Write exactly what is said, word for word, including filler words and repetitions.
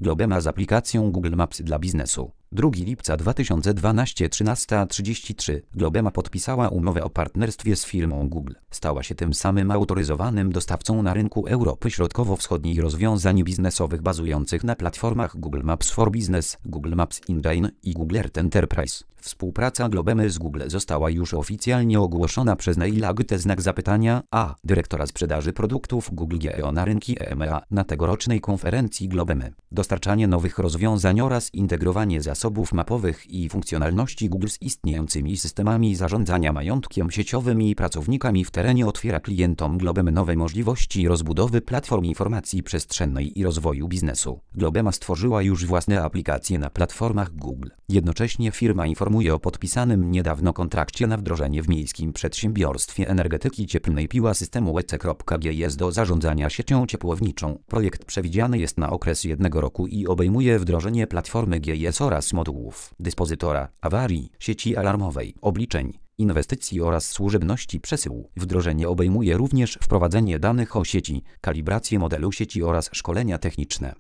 Globema z aplikacją Google Maps dla biznesu. drugiego lipca dwa tysiące dwunastego, trzynasta trzydzieści trzy. Globema podpisała umowę o partnerstwie z firmą Google. Stała się tym samym autoryzowanym dostawcą na rynku Europy Środkowo-Wschodniej rozwiązań biznesowych bazujących na platformach Google Maps for Business, Google Maps Engine i Google Earth Enterprise. Współpraca Globemy z Google została już oficjalnie ogłoszona przez Neila Gute znak zapytania a dyrektora sprzedaży produktów Google G E O na rynki E M E A na tegorocznej konferencji Globemy. Dostarczanie nowych rozwiązań oraz integrowanie zasobów mapowych i funkcjonalności Google z istniejącymi systemami zarządzania majątkiem sieciowym i pracownikami w terenie otwiera klientom Globemy nowe możliwości rozbudowy platform informacji przestrzennej i rozwoju biznesu. Globema stworzyła już własne aplikacje na platformach Google. Jednocześnie firma informuje o podpisanym niedawno kontrakcie na wdrożenie w miejskim przedsiębiorstwie energetyki cieplnej Piła systemu E C.G S do zarządzania siecią ciepłowniczą. Projekt przewidziany jest na okres jednego roku i obejmuje wdrożenie platformy G S oraz modułów, dyspozytora, awarii, sieci alarmowej, obliczeń, inwestycji oraz służebności przesyłu. Wdrożenie obejmuje również wprowadzenie danych o sieci, kalibrację modelu sieci oraz szkolenia techniczne.